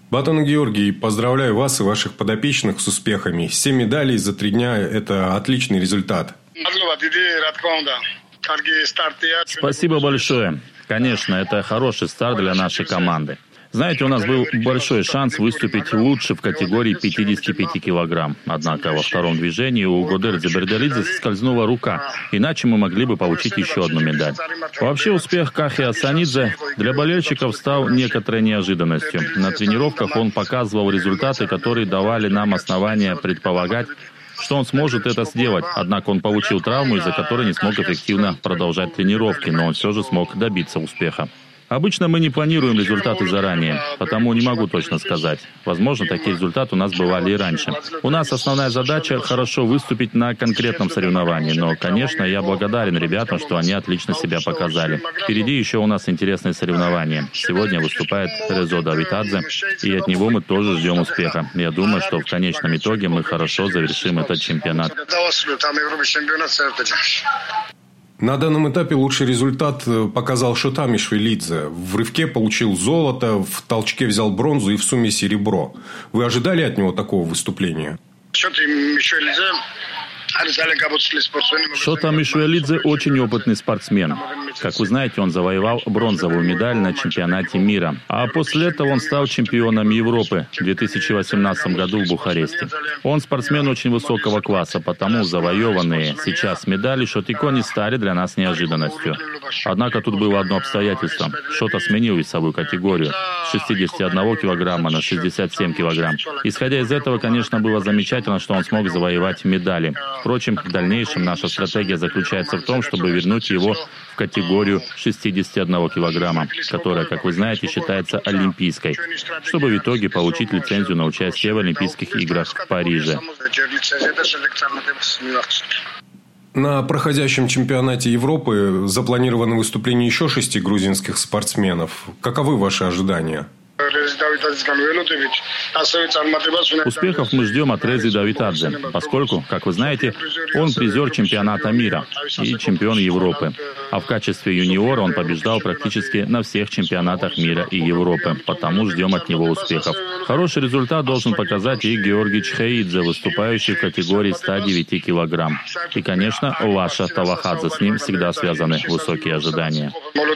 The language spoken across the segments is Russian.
Батон Георгий, поздравляю вас и ваших подопечных с успехами. 7 медалей за 3 дня – это отличный результат. Спасибо большое. Конечно, это хороший старт для нашей команды. Знаете, у нас был большой шанс выступить лучше в категории 55 килограмм. Однако во втором движении у Годердзе Берделидзе соскользнула рука, иначе мы могли бы получить еще одну медаль. Вообще успех Кахи Асанидзе для болельщиков стал некоторой неожиданностью. На тренировках он показывал результаты, которые давали нам основания предполагать, что он сможет это сделать. Однако он получил травму, из-за которой не смог эффективно продолжать тренировки, но он все же смог добиться успеха. Обычно мы не планируем результаты заранее, потому не могу точно сказать. Возможно, такие результаты у нас бывали и раньше. У нас основная задача – хорошо выступить на конкретном соревновании, но, конечно, я благодарен ребятам, что они отлично себя показали. Впереди еще у нас интересные соревнования. Сегодня выступает Резо Давитадзе, и от него мы тоже ждем успеха. Я думаю, что в конечном итоге мы хорошо завершим этот чемпионат. На данном этапе лучший результат показал Шота Мишвелидзе. В рывке получил золото, в толчке взял бронзу и в сумме серебро. Вы ожидали от него такого выступления? Шота Мишвелидзе очень опытный спортсмен. Как вы знаете, он завоевал бронзовую медаль на чемпионате мира. А после этого он стал чемпионом Европы в 2018 году в Бухаресте. Он спортсмен очень высокого класса, потому завоеванные сейчас медали Шотикони стали для нас неожиданностью. Однако тут было одно обстоятельство. Шота сменил весовую категорию с 61 килограмма на 67 килограмм. Исходя из этого, конечно, было замечательно, что он смог завоевать медали. Впрочем, в дальнейшем наша стратегия заключается в том, чтобы вернуть его в категорию 61 килограмма, которая, как вы знаете, считается олимпийской, чтобы в итоге получить лицензию на участие в Олимпийских играх в Париже. На проходящем чемпионате Европы запланировано выступление еще 6 грузинских спортсменов. Каковы ваши ожидания? Успехов мы ждем от Рези Давитадзе, поскольку, как вы знаете, он призер чемпионата мира и чемпион Европы. А в качестве юниора он побеждал практически на всех чемпионатах мира и Европы, потому ждем от него успехов. Хороший результат должен показать и Георгий Чхеидзе, выступающий в категории 109 килограмм. И, конечно, Лаша Талахадзе, с ним всегда связаны высокие ожидания.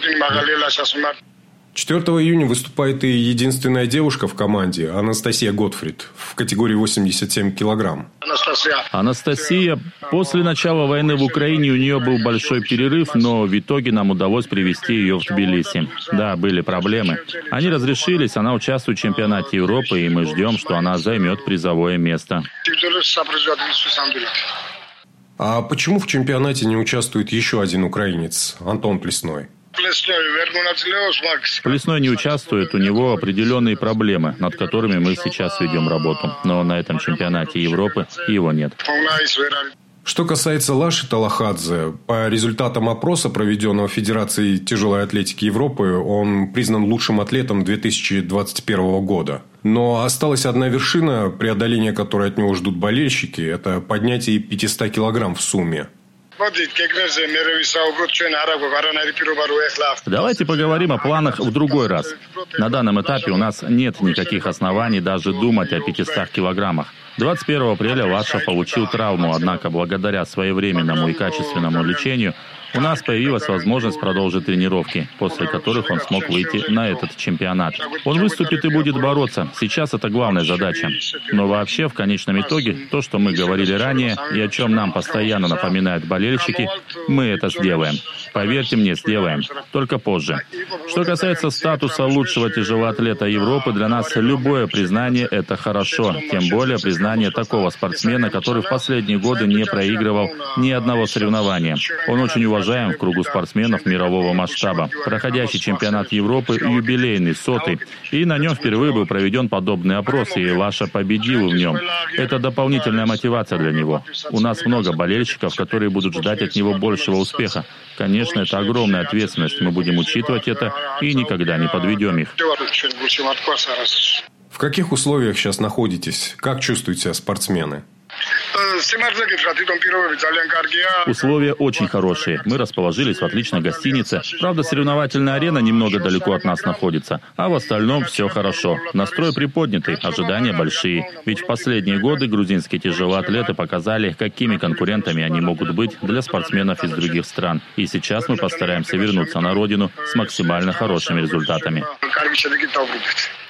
4 июня выступает и единственная девушка в команде, Анастасия Готфрид, в категории 87 килограмм. Анастасия, после начала войны в Украине у нее был большой перерыв, но в итоге нам удалось привести ее в Тбилиси. Да, были проблемы. Они разрешились, она участвует в чемпионате Европы, и мы ждем, что она займет призовое место. А почему в чемпионате не участвует еще один украинец, Антон Плесной? Плесной не участвует, у него определенные проблемы, над которыми мы сейчас ведем работу. Но на этом чемпионате Европы его нет. Что касается Лаши Талахадзе, по результатам опроса, проведенного Федерацией тяжелой атлетики Европы, он признан лучшим атлетом 2021 года. Но осталась одна вершина, преодоления которой от него ждут болельщики – это поднятие 500 килограмм в сумме. Давайте поговорим о планах в другой раз. На данном этапе у нас нет никаких оснований даже думать о 500 килограммах. 21 апреля Лаша получил травму, однако благодаря своевременному и качественному лечению у нас появилась возможность продолжить тренировки, после которых он смог выйти на этот чемпионат. Он выступит и будет бороться. Сейчас это главная задача. Но вообще, в конечном итоге, то, что мы говорили ранее, и о чем нам постоянно напоминают болельщики, мы это сделаем. Поверьте мне, сделаем. Только позже. Что касается статуса лучшего тяжелоатлета Европы, для нас любое признание – это хорошо. Тем более признание такого спортсмена, который в последние годы не проигрывал ни одного соревнования. Он очень уважаем в кругу спортсменов мирового масштаба. Проходящий чемпионат Европы юбилейный, 100-й, и на нем впервые был проведен подобный опрос, и Лаша победил в нем. Это дополнительная мотивация для него. У нас много болельщиков, которые будут ждать от него большего успеха. Конечно, это огромная ответственность, мы будем учитывать это и никогда не подведем их. В каких условиях сейчас находитесь? Как чувствуют себя спортсмены? Условия очень хорошие. Мы расположились в отличной гостинице. Правда, соревновательная арена немного далеко от нас находится. А в остальном все хорошо. Настрой приподнятый, ожидания большие. Ведь в последние годы грузинские тяжелоатлеты показали, какими конкурентами они могут быть для спортсменов из других стран. И сейчас мы постараемся вернуться на родину с максимально хорошими результатами.